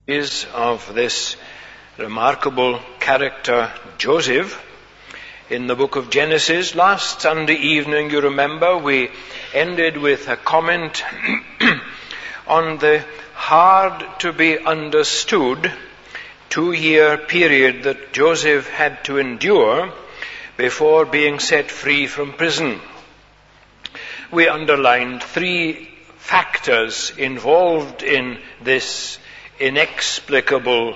Is of this remarkable character Joseph in the book of Genesis. Last Sunday evening, you remember, we ended with a comment on the hard to be understood 2-year period that Joseph had to endure before being set free from prison. We underlined 3 factors involved in this inexplicable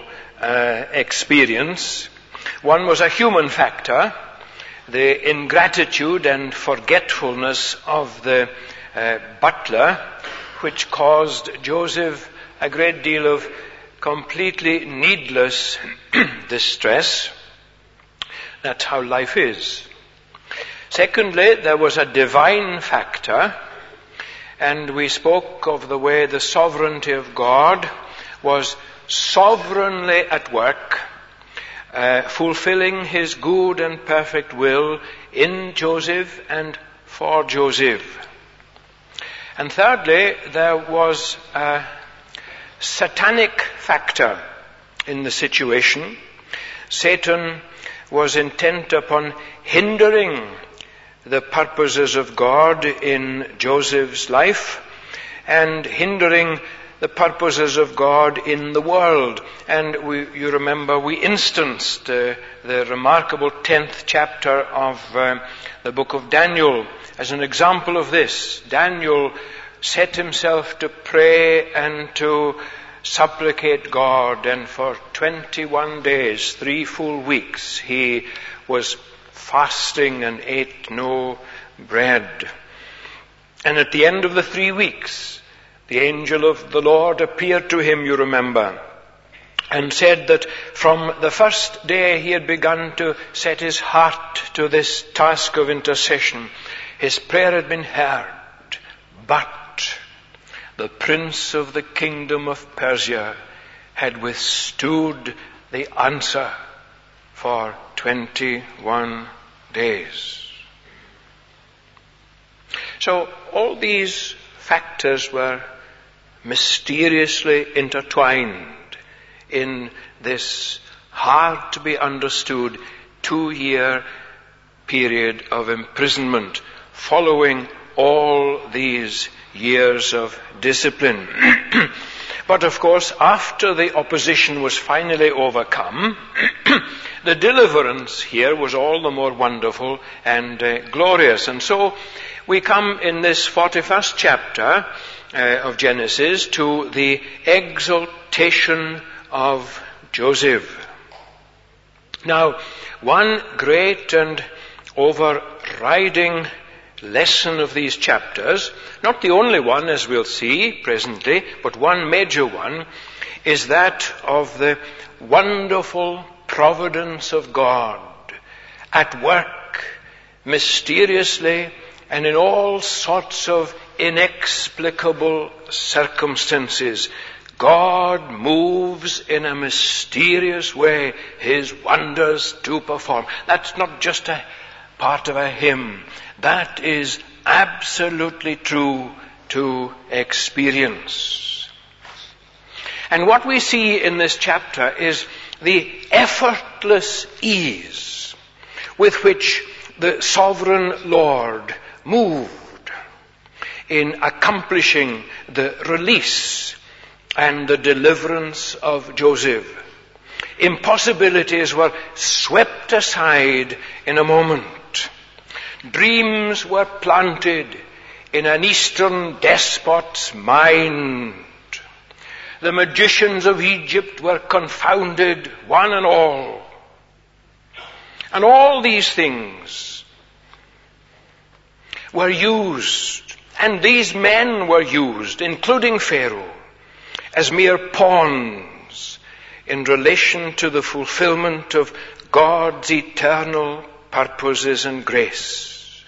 experience. One was a human factor, the ingratitude and forgetfulness of the butler, which caused Joseph a great deal of completely needless distress. That's how life is. Secondly, there was a divine factor, and we spoke of the way the sovereignty of God was sovereignly at work, fulfilling his good and perfect will in Joseph and for Joseph. And thirdly, there was a satanic factor in the situation. Satan was intent upon hindering the purposes of God in Joseph's life and hindering the purposes of God in the world. And you remember we instanced the remarkable 10th chapter of the book of Daniel as an example of this. Daniel set himself to pray and to supplicate God, and for 21 days, 3 full weeks, he was fasting and ate no bread. And at the end of the 3 weeks, the angel of the Lord appeared to him, you remember, and said that from the first day he had begun to set his heart to this task of intercession, his prayer had been heard, but the prince of the kingdom of Persia had withstood the answer for 21 days. So all these factors were mysteriously intertwined in this hard to be understood 2-year period of imprisonment following all these years of discipline. But of course, after the opposition was finally overcome, the deliverance here was all the more wonderful and glorious. And so we come in this 41st chapter of Genesis to the exaltation of Joseph. Now, one great and overriding lesson of these chapters, not the only one as we'll see presently, but one major one, is that of the wonderful providence of God at work mysteriously and in all sorts of inexplicable circumstances. God moves in a mysterious way his wonders to perform. That's not just a part of a hymn. That is absolutely true to experience. And what we see in this chapter is the effortless ease with which the sovereign Lord moved in accomplishing the release and the deliverance of Joseph. Impossibilities were swept aside in a moment. Dreams were planted in an eastern despot's mind. The magicians of Egypt were confounded, one and all. And all these things were used, and these men were used, including Pharaoh, as mere pawns in relation to the fulfillment of God's eternal purposes and grace.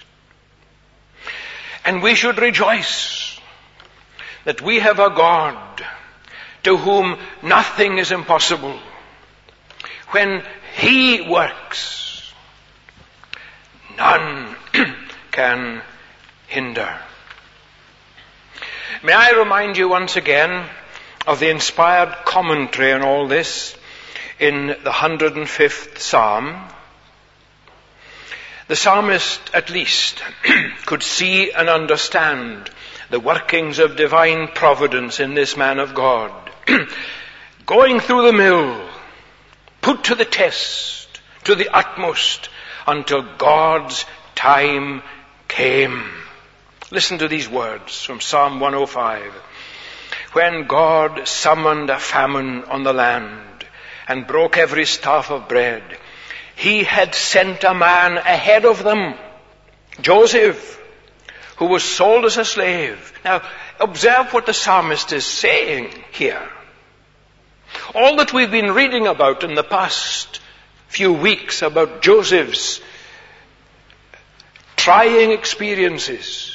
And we should rejoice that we have a God to whom nothing is impossible. When he works, none can hinder. May I remind you once again of the inspired commentary on all this in the 105th Psalm, the psalmist at least could see and understand the workings of divine providence in this man of God, going through the mill, put to the test, to the utmost, until God's time came. Listen to these words from Psalm 105. When God summoned a famine on the land and broke every staff of bread, he had sent a man ahead of them, Joseph, who was sold as a slave. Now, observe what the psalmist is saying here. All that we've been reading about in the past few weeks about Joseph's trying experiences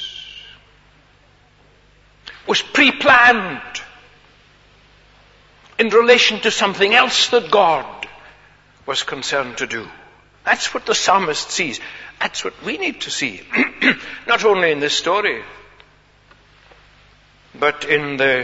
was pre-planned in relation to something else that God was concerned to do. That's what the psalmist sees. That's what we need to see. Not only in this story, but in the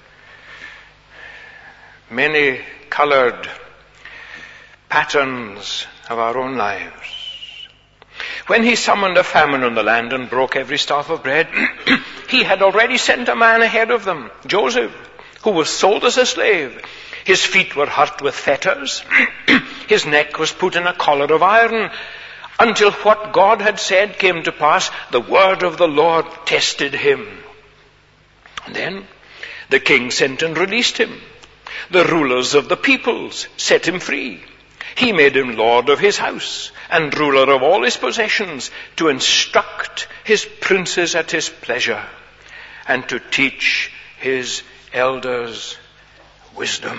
many colored patterns of our own lives. When he summoned a famine on the land and broke every staff of bread, he had already sent a man ahead of them, Joseph, who was sold as a slave. His feet were hurt with fetters. His neck was put in a collar of iron, until what God had said came to pass. The word of the Lord tested him. And then the king sent and released him. The rulers of the peoples set him free. He made him lord of his house and ruler of all his possessions, to instruct his princes at his pleasure and to teach his elders wisdom.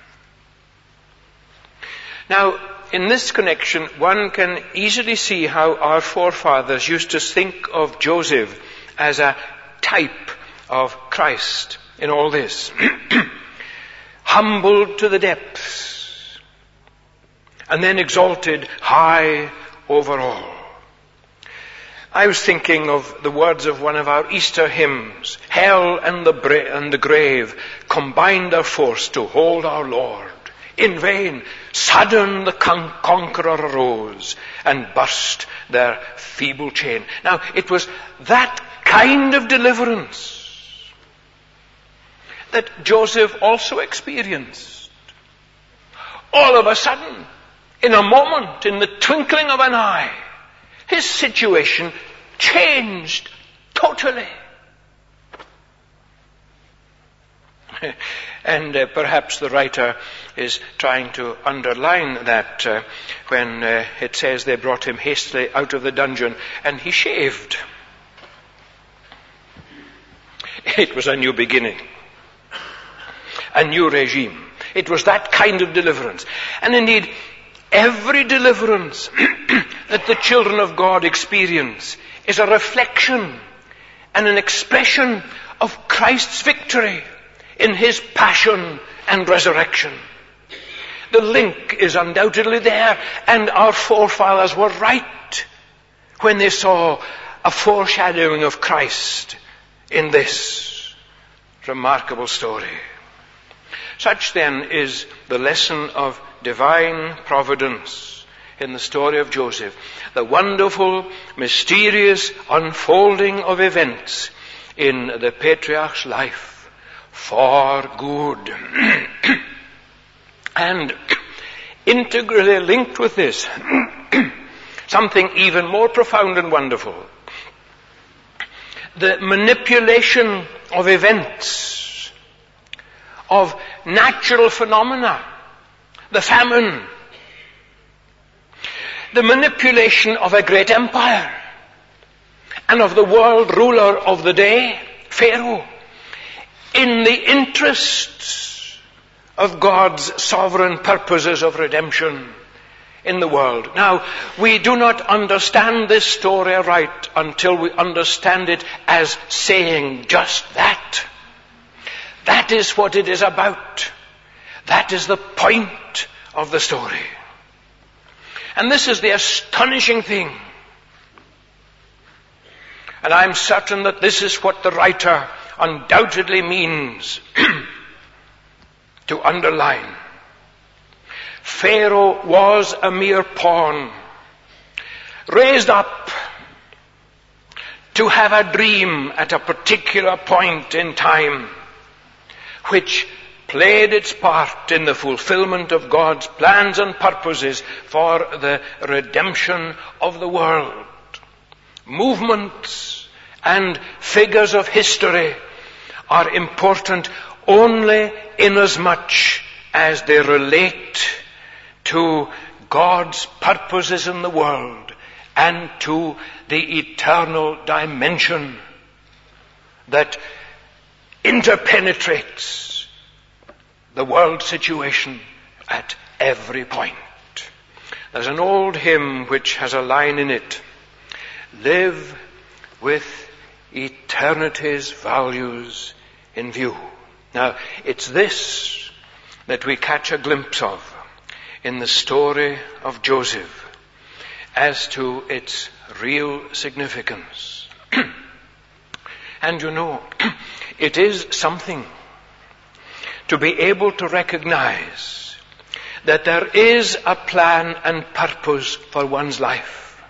Now, in this connection, one can easily see how our forefathers used to think of Joseph as a type of Christ in all this. Humbled to the depths, and then exalted high over all. I was thinking of the words of one of our Easter hymns. Hell and the grave combined their force to hold our Lord. In vain, sudden the conqueror arose and burst their feeble chain. Now, it was that kind of deliverance that Joseph also experienced. All of a sudden, in a moment, in the twinkling of an eye, his situation changed totally. And perhaps the writer is trying to underline that when it says they brought him hastily out of the dungeon and he shaved. It was a new beginning, a new regime. It was that kind of deliverance. And indeed, every deliverance that the children of God experience is a reflection and an expression of Christ's victory in his passion and resurrection. The link is undoubtedly there, and our forefathers were right when they saw a foreshadowing of Christ in this remarkable story. Such then is the lesson of divine providence in the story of Joseph. The wonderful, mysterious unfolding of events in the patriarch's life for good. And integrally linked with this, something even more profound and wonderful. The manipulation of events, of natural phenomena, the famine, the manipulation of a great empire and of the world ruler of the day, Pharaoh, in the interests of God's sovereign purposes of redemption in the world. Now, we do not understand this story right until we understand it as saying just that. That is what it is about. That is the point of the story. And this is the astonishing thing. And I'm certain that this is what the writer undoubtedly means to underline. Pharaoh was a mere pawn, raised up to have a dream at a particular point in time, which played its part in the fulfillment of God's plans and purposes for the redemption of the world. Movements and figures of history are important only inasmuch as they relate to God's purposes in the world and to the eternal dimension that interpenetrates the world situation at every point. There's an old hymn which has a line in it: live with eternity's values in view. Now, it's this that we catch a glimpse of in the story of Joseph as to its real significance. And you know, it is something to be able to recognize that there is a plan and purpose for one's life,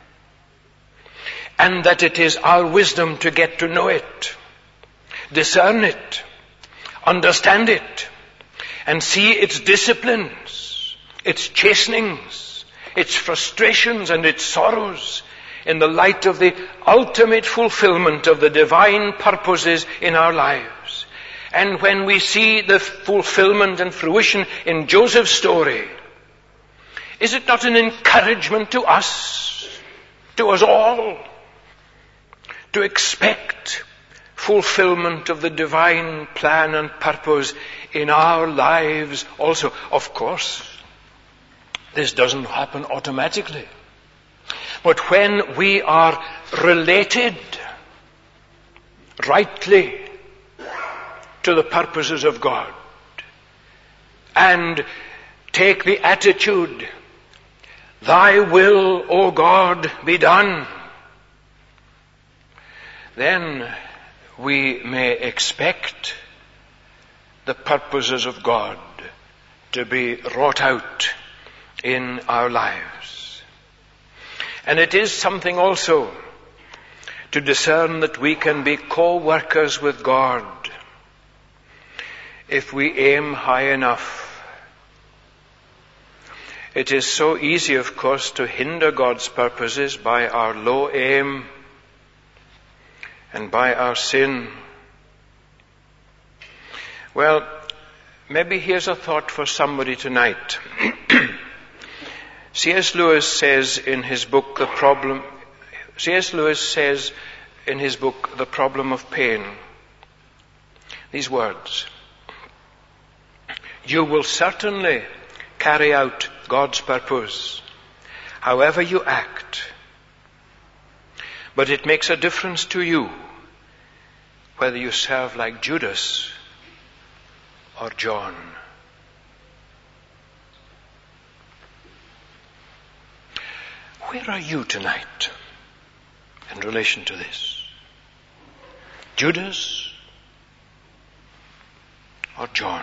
and that it is our wisdom to get to know it, discern it, understand it, and see its disciplines, its chastenings, its frustrations and its sorrows in the light of the ultimate fulfillment of the divine purposes in our lives. And when we see the fulfillment and fruition in Joseph's story, is it not an encouragement to us all, to expect fulfillment of the divine plan and purpose in our lives also? Of course, this doesn't happen automatically. But when we are related rightly to the purposes of God and take the attitude, thy will, O God, be done, then we may expect the purposes of God to be wrought out in our lives. And it is something also to discern that we can be co-workers with God if we aim high enough. It is so easy, of course, to hinder God's purposes by our low aim and by our sin. Well, maybe here's a thought for somebody tonight. C.S. Lewis says in his book, The Problem of Pain, these words: you will certainly carry out God's purpose, however you act, but it makes a difference to you whether you serve like Judas or John. Where are you tonight in relation to this? Judas or John?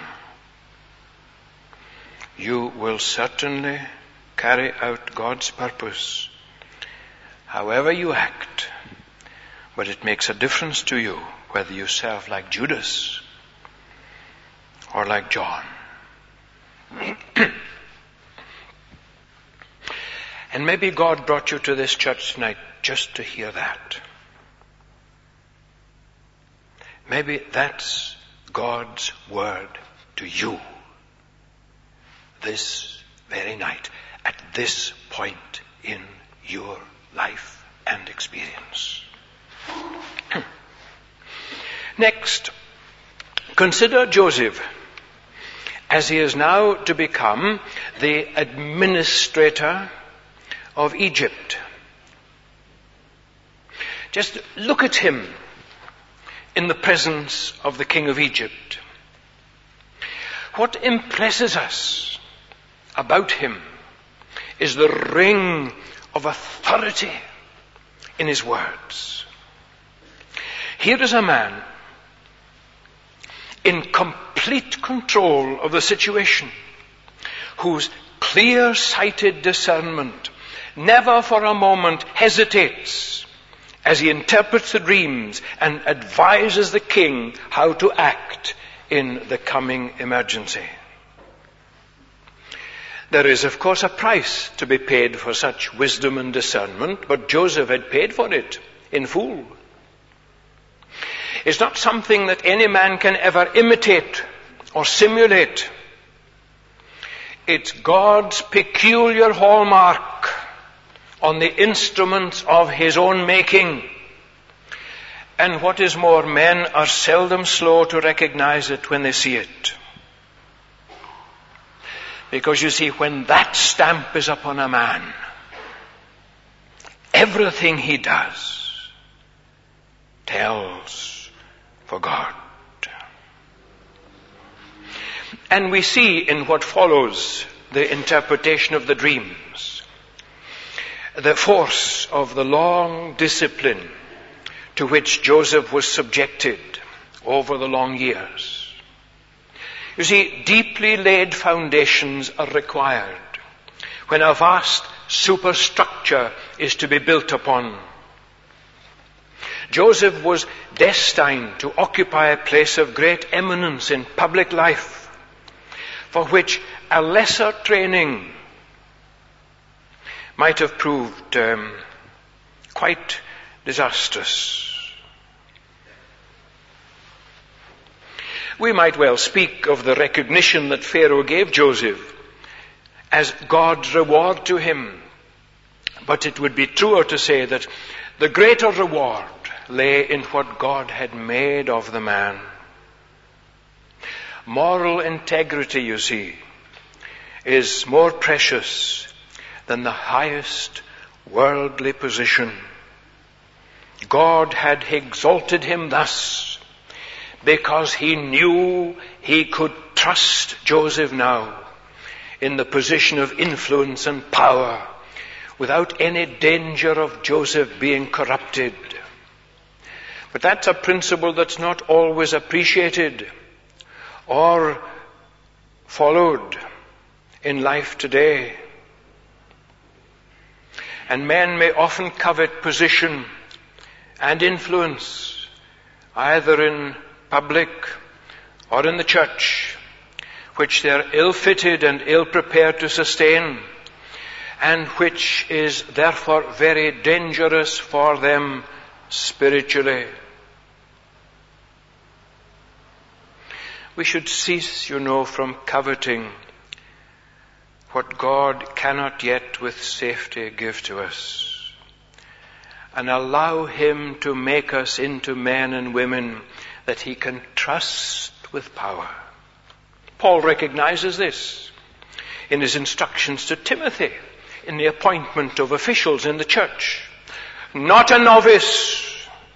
You will certainly carry out God's purpose, however you act, but it makes a difference to you whether you serve like Judas or like John. And maybe God brought you to this church tonight just to hear that. Maybe that's God's word to you this very night, at this point in your life and experience. Next, consider Joseph as he is now to become the administrator of Egypt. Just look at him in the presence of the king of Egypt. What impresses us about him is the ring of authority in his words. Here is a man in complete complete control of the situation, whose clear-sighted discernment never for a moment hesitates as he interprets the dreams and advises the king how to act in the coming emergency. There is, of course, a price to be paid for such wisdom and discernment, but Joseph had paid for it in full. It's not something that any man can ever imitate or simulate. It's God's peculiar hallmark on the instruments of his own making. And what is more, men are seldom slow to recognize it when they see it. Because you see, when that stamp is upon a man, everything he does tells for God. And we see in what follows the interpretation of the dreams the force of the long discipline to which Joseph was subjected over the long years. You see, deeply laid foundations are required when a vast superstructure is to be built upon. Joseph was destined to occupy a place of great eminence in public life, for which a lesser training might have proved quite disastrous. We might well speak of the recognition that Pharaoh gave Joseph as God's reward to him, but it would be truer to say that the greater reward lay in what God had made of the man. Moral integrity, you see, is more precious than the highest worldly position. God had exalted him thus because he knew he could trust Joseph now in the position of influence and power without any danger of Joseph being corrupted. But that's a principle that's not always appreciated or followed in life today. And men may often covet position and influence, either in public or in the church, which they are ill-fitted and ill-prepared to sustain, and which is therefore very dangerous for them spiritually. We should cease, from coveting what God cannot yet with safety give to us, and allow him to make us into men and women that he can trust with power. Paul recognizes this in his instructions to Timothy in the appointment of officials in the church. Not a novice,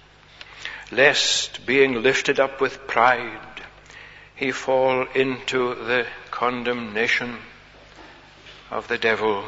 lest being lifted up with pride, he fall into the condemnation of the devil.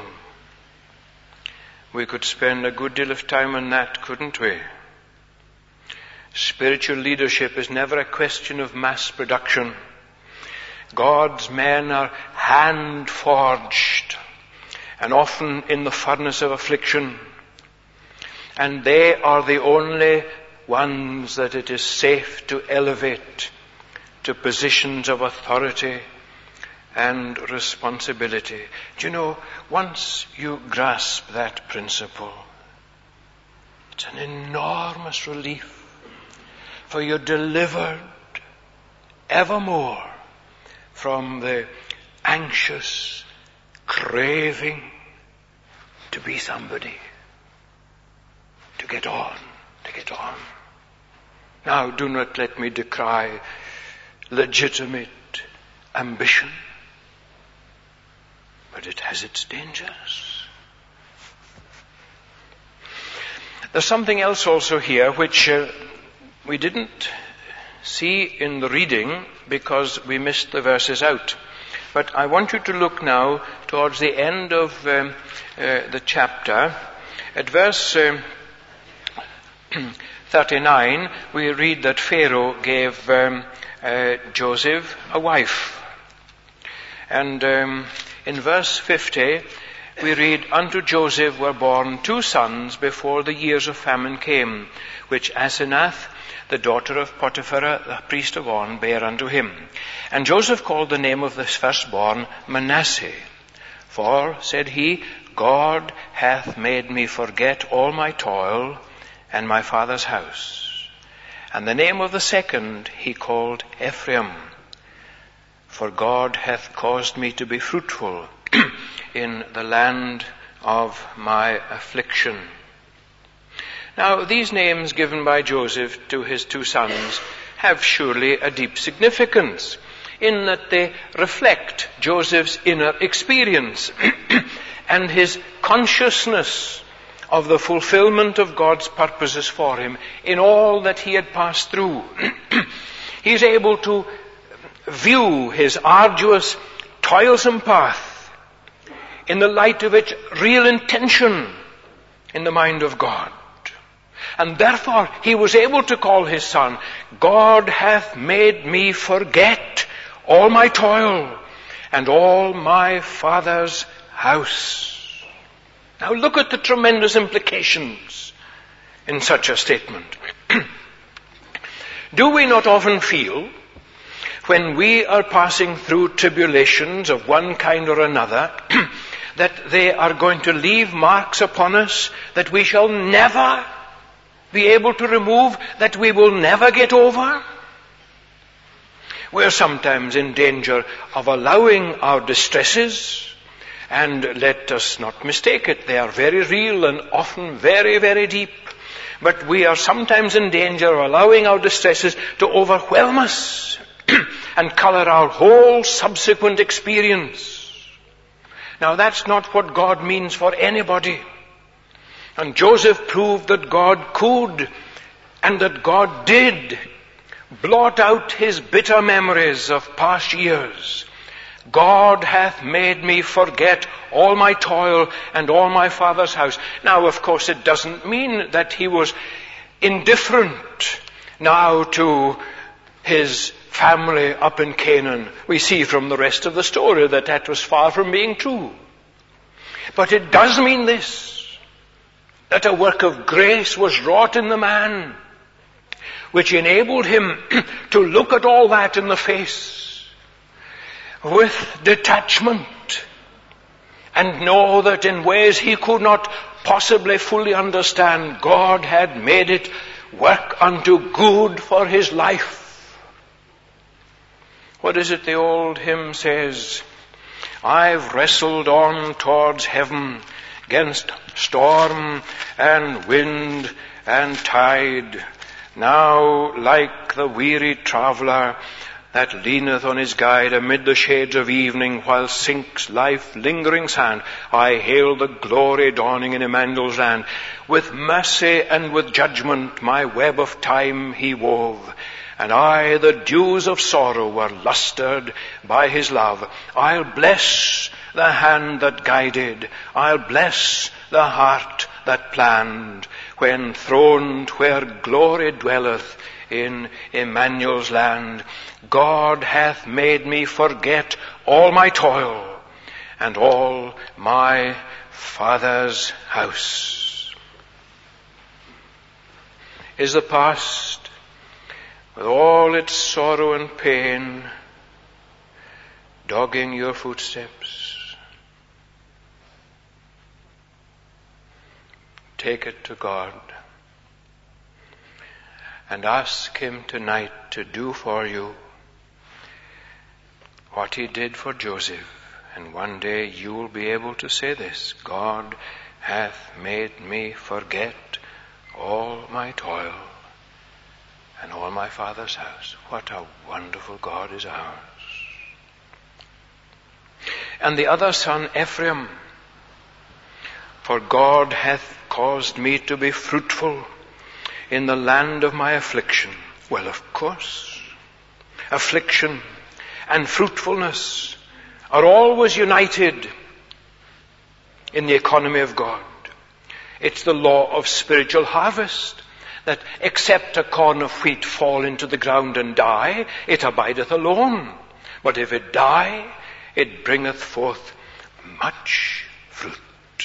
We could spend a good deal of time on that, couldn't we? Spiritual leadership is never a question of mass production. God's men are hand-forged and often in the furnace of affliction. And they are the only ones that it is safe to elevate to positions of authority and responsibility. Do you know, once you grasp that principle, it's an enormous relief, for you're delivered evermore from the anxious craving to be somebody, to get on. Now, do not let me decry legitimate ambition, but it has its dangers. There's something else also here which we didn't see in the reading because we missed the verses out. But I want you to look now towards the end of the chapter. At verse 39, we read that Pharaoh gave Joseph a wife. And in verse 50, we read, "Unto Joseph were born 2 sons before the years of famine came, which Asenath, the daughter of Potiphar, the priest of On, bare unto him. And Joseph called the name of this firstborn Manasseh. For, said he, God hath made me forget all my toil and my father's house. And the name of the second he called Ephraim. For God hath caused me to be fruitful in the land of my affliction." Now, these names given by Joseph to his 2 sons have surely a deep significance, in that they reflect Joseph's inner experience and his consciousness of the fulfillment of God's purposes for him in all that he had passed through. He is able to view his arduous, toilsome path in the light of its real intention in the mind of God. And therefore he was able to call his son, "God hath made me forget all my toil and all my father's house." Now look at the tremendous implications in such a statement. Do we not often feel, when we are passing through tribulations of one kind or another, that they are going to leave marks upon us that we shall never be able to remove, that we will never get over? We're sometimes in danger of allowing our distresses, and let us not mistake it, they are very real and often very, very deep. But we are sometimes in danger of allowing our distresses to overwhelm us and color our whole subsequent experience. Now that's not what God means for anybody. And Joseph proved that God could and that God did blot out his bitter memories of past years. God hath made me forget all my toil and all my father's house. Now, of course, it doesn't mean that he was indifferent now to his family up in Canaan. We see from the rest of the story that that was far from being true. But it does mean this, that a work of grace was wrought in the man, which enabled him to look at all that in the face with detachment and know that in ways he could not possibly fully understand, God had made it work unto good for his life. What is it the old hymn says? I've wrestled on towards heaven against storm and wind and tide. Now, like the weary traveller that leaneth on his guide amid the shades of evening, while sinks life's lingering sand, I hail the glory dawning in Emmanuel's land. With mercy and with judgment my web of time he wove, and I, the dews of sorrow, were lustered by his love. I'll bless the hand that guided, I'll bless the heart that planned, when throned where glory dwelleth in Emmanuel's land. God hath made me forget all my toil and all my father's house. Is the past, with all its sorrow and pain, dogging your footsteps? Take it to God and ask him tonight to do for you what he did for Joseph. And one day you will be able to say this, God hath made me forget all my toil and all my father's house. What a wonderful God is ours. And the other son, Ephraim, for God hath caused me to be fruitful in the land of my affliction. Well, of course, affliction and fruitfulness are always united in the economy of God. It's the law of spiritual harvest that except a corn of wheat fall into the ground and die, it abideth alone. But if it die, it bringeth forth much fruit.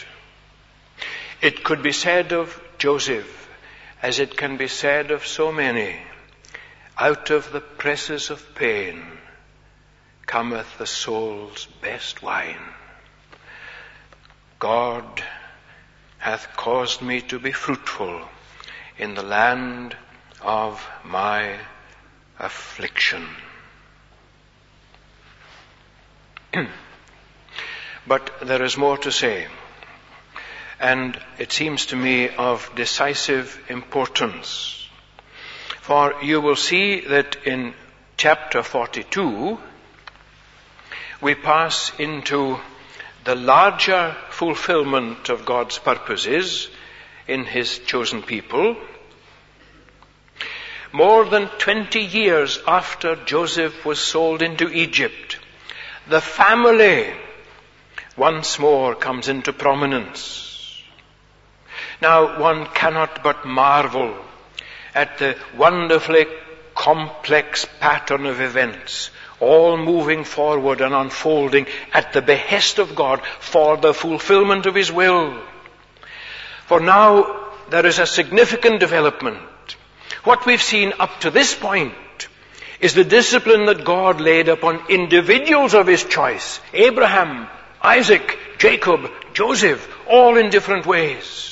It could be said of Joseph, as it can be said of so many, out of the presses of pain cometh the soul's best wine. God hath caused me to be fruitful in the land of my affliction. But there is more to say, and it seems to me of decisive importance. For you will see that in chapter 42, we pass into the larger fulfillment of God's purposes in His chosen people. More than 20 years after Joseph was sold into Egypt, the family once more comes into prominence. Now, one cannot but marvel at the wonderfully complex pattern of events, all moving forward and unfolding at the behest of God for the fulfillment of His will. For now, there is a significant development. What we've seen up to this point is the discipline that God laid upon individuals of His choice. Abraham, Isaac, Jacob, Joseph, all in different ways,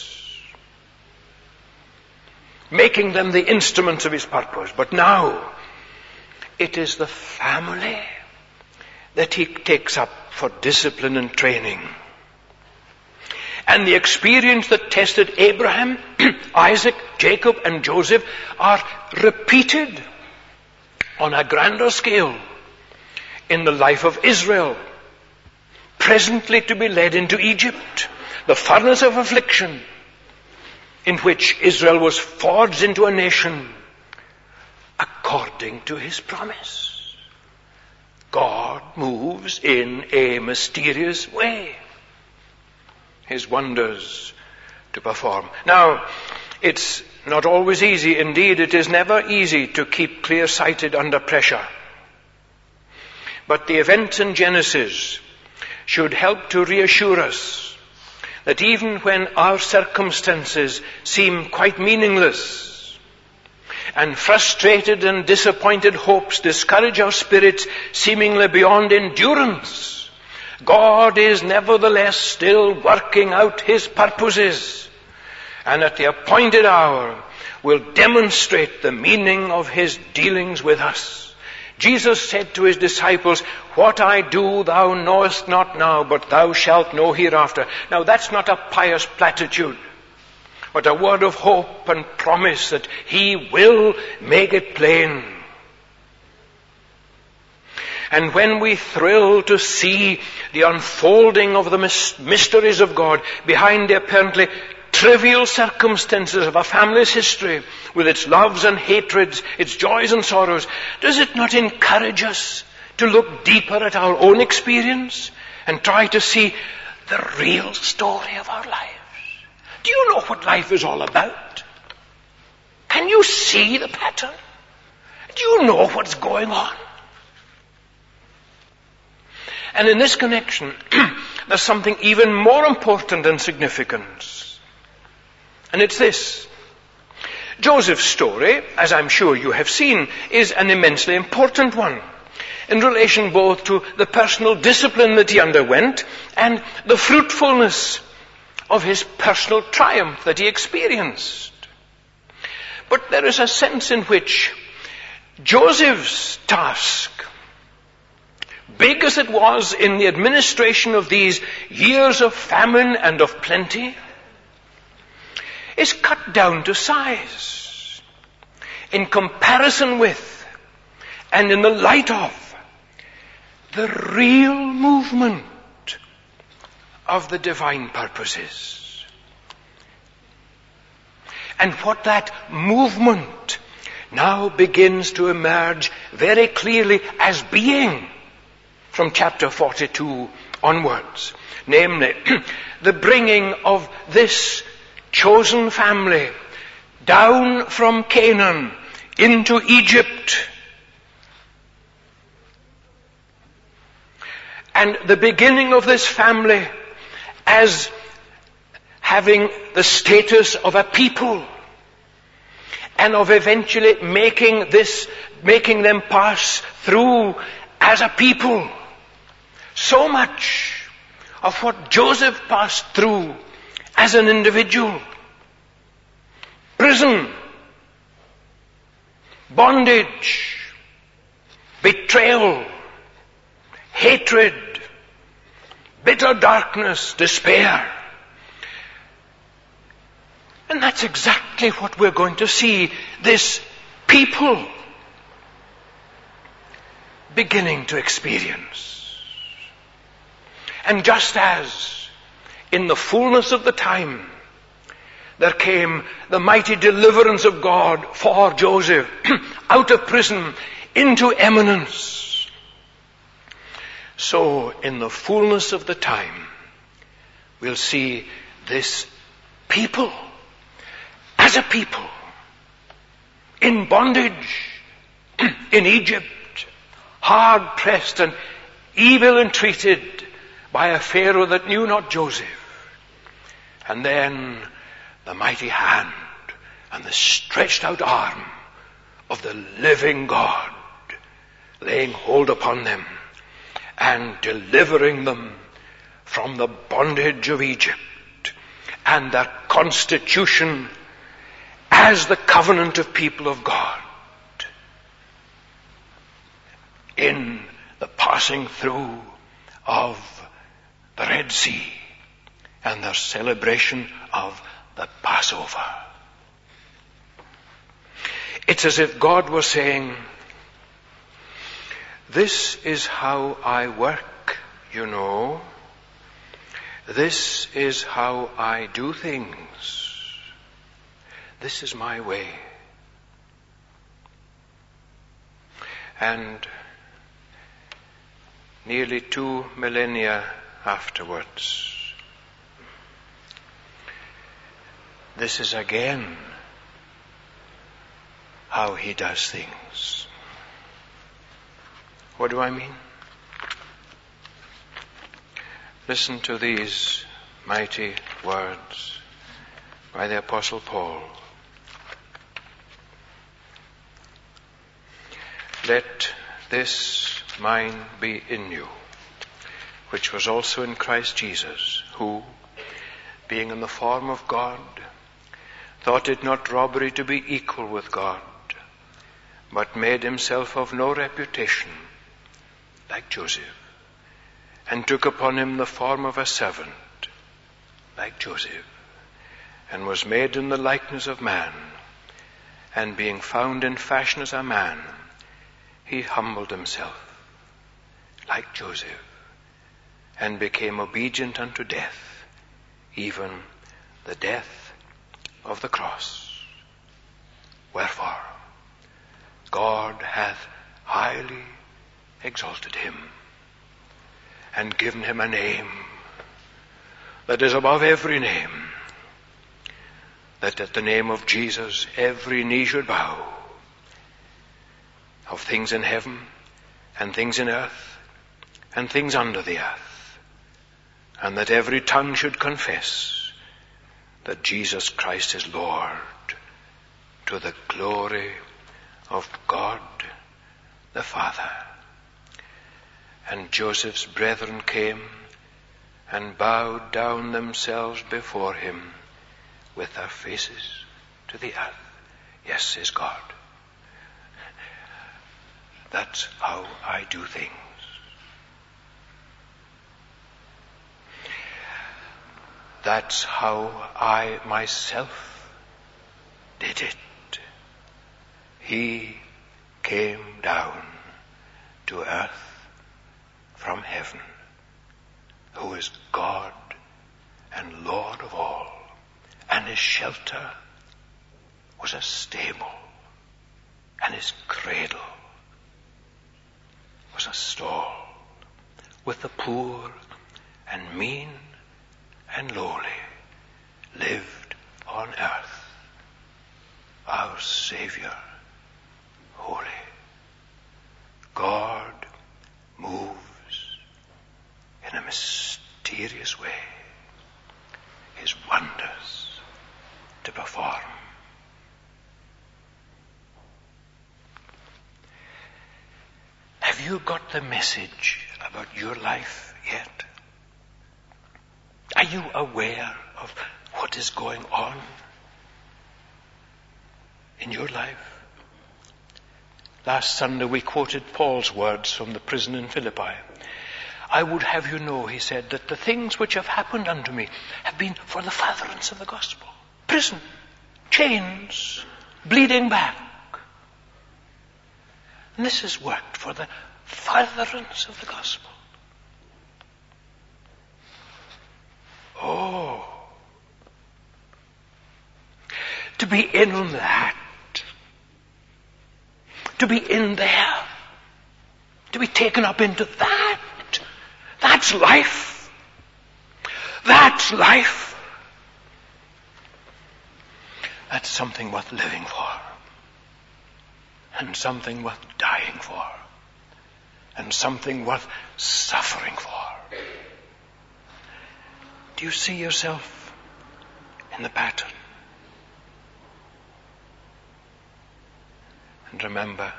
making them the instruments of His purpose. But now, it is the family that He takes up for discipline and training. And the experience that tested Abraham, Isaac, Jacob, and Joseph are repeated on a grander scale in the life of Israel, presently to be led into Egypt, the furnace of affliction, in which Israel was forged into a nation according to His promise. God moves in a mysterious way His wonders to perform. Now, it's not always easy. Indeed, it is never easy to keep clear-sighted under pressure. But the events in Genesis should help to reassure us that even when our circumstances seem quite meaningless, and frustrated and disappointed hopes discourage our spirits seemingly beyond endurance, God is nevertheless still working out His purposes, and at the appointed hour will demonstrate the meaning of His dealings with us. Jesus said to His disciples, "What I do thou knowest not now, but thou shalt know hereafter." Now that's not a pious platitude, but a word of hope and promise that He will make it plain. And when we thrill to see the unfolding of the mysteries of God behind the apparently trivial circumstances of a family's history, with its loves and hatreds, its joys and sorrows, does it not encourage us to look deeper at our own experience and try to see the real story of our lives? Do you know what life is all about? Can you see the pattern? Do you know what's going on? And in this connection, there's something even more important and significant. And it's this. Joseph's story, as I'm sure you have seen, is an immensely important one in relation both to the personal discipline that he underwent and the fruitfulness of his personal triumph that he experienced. But there is a sense in which Joseph's task, big as it was in the administration of these years of famine and of plenty, is cut down to size in comparison with and in the light of the real movement of the divine purposes. And what that movement now begins to emerge very clearly as being from chapter 42 onwards, namely the bringing of this chosen family down from Canaan into Egypt. And the beginning of this family as having the status of a people, and of eventually making them pass through as a people. So much of what Joseph passed through as an individual. Prison, bondage, betrayal, hatred, bitter darkness, despair. And that's exactly what we're going to see this people beginning to experience. And just as in the fullness of the time there came the mighty deliverance of God for Joseph out of prison into eminence, so in the fullness of the time we'll see this people as a people, in bondage, in Egypt, hard pressed and evil entreated by a Pharaoh that knew not Joseph. And then the mighty hand and the stretched out arm of the living God laying hold upon them and delivering them from the bondage of Egypt and their constitution as the covenant of people of God in the passing through of the Red Sea and their celebration of the Passover. It's as if God was saying, this is how I work, you know. This is how I do things. This is my way. And nearly 2 millennia afterwards, this is again how he does things. What do I mean? Listen to these mighty words by the Apostle Paul. Let this mind be in you, which was also in Christ Jesus, who, being in the form of God, thought it not robbery to be equal with God, but made himself of no reputation, like Joseph, and took upon him the form of a servant, like Joseph, and was made in the likeness of man, and being found in fashion as a man, he humbled himself, like Joseph, and became obedient unto death, even the death of the cross. Wherefore, God hath highly exalted him, and given him a name that is above every name, that at the name of Jesus every knee should bow, of things in heaven, and things in earth, and things under the earth, and that every tongue should confess that Jesus Christ is Lord, to the glory of God the Father. And Joseph's brethren came and bowed down themselves before him with their faces to the earth. Yes, says God. That's how I do things. That's how I myself did it. He came down to earth from heaven, who is God and Lord of all, and his shelter was a stable, and his cradle was a stall, with the poor and mean and lowly lived on earth. Savior, holy. God moves in a mysterious way his wonders to perform. Have you got the message about your life yet? Are you aware of what is going on in your life? Last Sunday we quoted Paul's words from the prison in Philippi. I would have you know, he said, that the things which have happened unto me have been for the furtherance of the gospel. Prison, chains, bleeding back. And this has worked for the furtherance of the gospel. Oh, to be in on that, to be in there, to be taken up into that, that's life. That's life. That's something worth living for, and something worth dying for, and something worth suffering for. Do you see yourself in the pattern? And remember,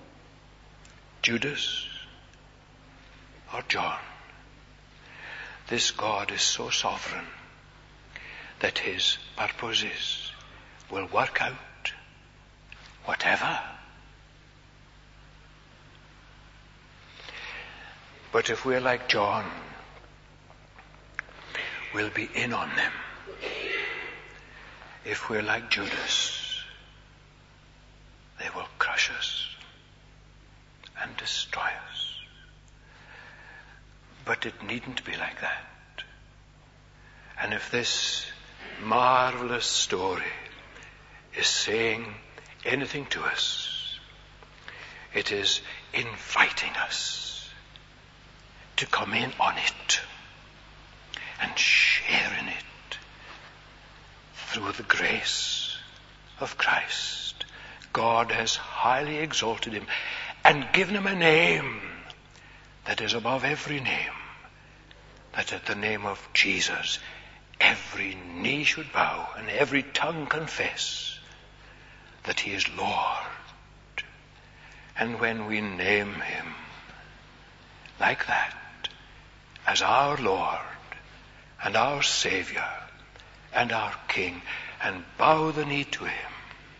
Judas or John, this God is so sovereign that his purposes will work out whatever. But if we're like John, we'll be in on them. If we're like Judas, they will crush us and destroy us. But it needn't be like that. And if this marvelous story is saying anything to us, it is inviting us to come in on it and share in it through the grace of Christ. God has highly exalted him and given him a name that is above every name, that at the name of Jesus every knee should bow and every tongue confess that he is Lord. And when we name him like that, as our Lord and our Savior and our King, and bow the knee to him,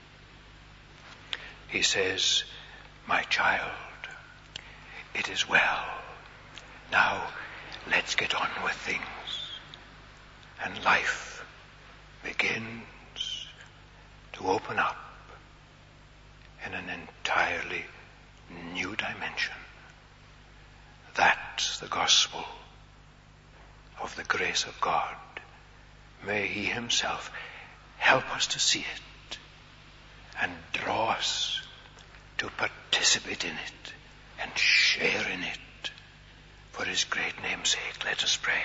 he says, my child, it is well. Now let's get on with things. And life begins to open up in an entirely new dimension. That's the gospel of the grace of God. May he himself help us to see it and draw us to participate in it and share in it for his great name's sake. Let us pray.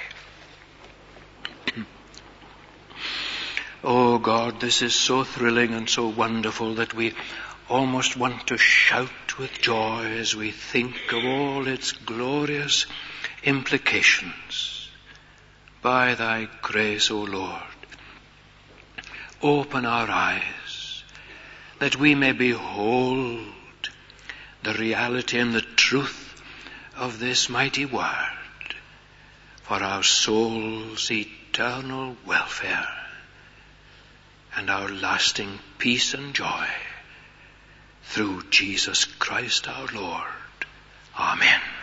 Oh God, this is so thrilling and so wonderful that we almost want to shout with joy as we think of all its glorious implications. By thy grace, O Lord, open our eyes that we may behold the reality and the truth of this mighty word for our soul's eternal welfare and our lasting peace and joy through Jesus Christ our Lord. Amen.